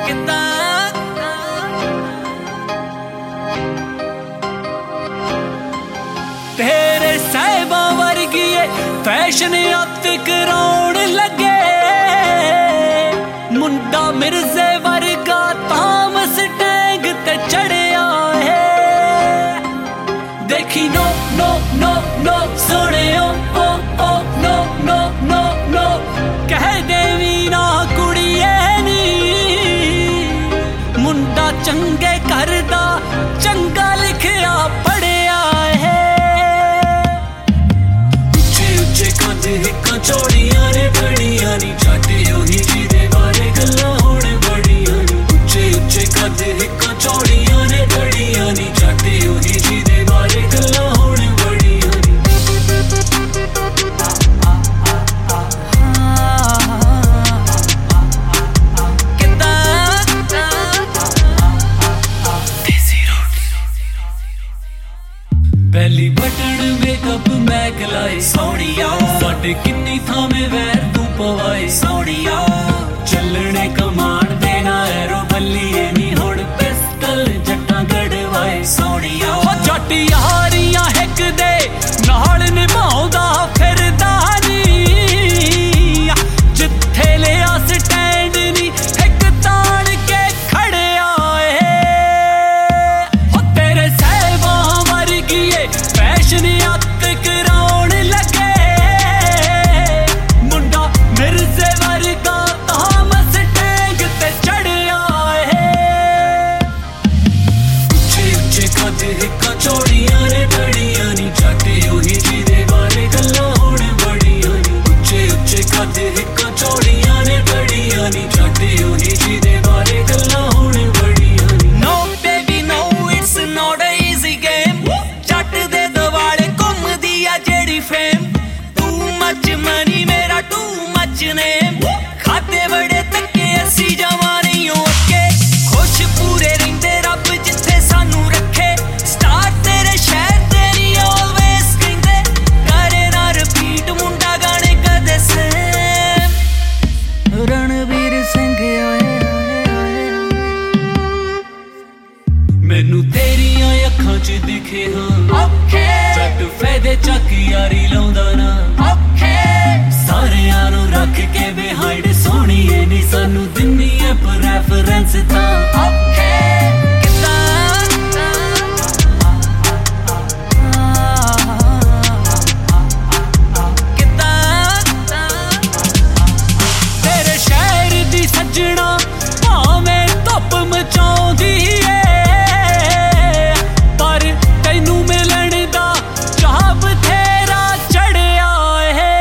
तेरे साहिबा वर्गी फैशन अत कराउण लगे मुंडा मिर्जे वर्गा तामस टैंग ते चढ़िया है देखी नो नो नो नो सुने ओ ओ नो नो नो नो कह देवी ना कुड़िए नी मुंडा चंगे घर दा चंगा लिखिया पढ़िया है हिक्का चौड़ियां ने बड़ियां नी चाटे ओही जी दे बारे गल्लां हुण बड़ियां नी उच्चे उच्चे कद हिक्का चौड़ियां ने बड़ियां नी चाटे ओही जी दे बारे गल्लां हुण बड़ियां नी पहली बटन मेकअप मैं गलाए सोनिया साडे किन्नी थामे वैर तू पवाए सोनिया चलने कमान देना एरो बल्लीए नी हुण पिस्टल जट्टां गड़वाए सोनिया जट यारियां हिक दे नाल निभाउंदा फिरदा नी जिथे लिया स्टैंड नी हिक ताण के खड़िया हो तेरे साहिबा वर्गी फैशन अत कराउण लगे मुंडा मिर्जे वर्गा तामस टैंग ते चढ़िया है उच्चे उच्चे कद हिक्का चौड़ियां ने बड़ियां नी चाटे ओही जी दे बारे गल्लां हुण बड़ियां नी उच्चे उच्चे कद हिक्का चौड़ियां ने बड़ियां नी चाटे ओही जी दे बारे गल्लां हुण बड़ियां नी no baby no it's not a easy game जट दे दवाले घुमदी आ जेड़ी फेम टू मच मनी मेरा टू मच नेम खाते बड़े तक्के असी जावां नहीं अगे खुश पूरे रहिंदे रब जिथे सानू रखे स्टार तेरे शहर तेरी ऑलवेज कहंदे करे ना रिपीट मुंडा गाने कदे सेम रणवीर सिंह मैनू तेरियां अखां च दिखे हाँ जट फायदे चक यारी लाउंदा ना सारियां नू रख के बिहाइंड सोहणीए नी सानू दिन्नी ऐ प्रेफरेंस तां तेरे शहर दी सज्जणा भावें धुप मचाउंदी पर तैनू मिलन दा चाह बथेरा चढ़िया है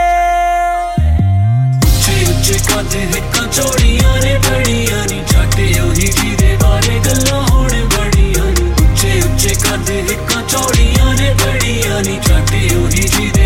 उच्चे उच्चे कद हिक्का चौड़ियां ने बड़ियां नी चाटे ओही जी दे बारे गल्लां हुण बड़ियां नी उच्चे उच्चे कद हिक्का चौड़ियां ने बड़ियां नी चाटे ओही जी दे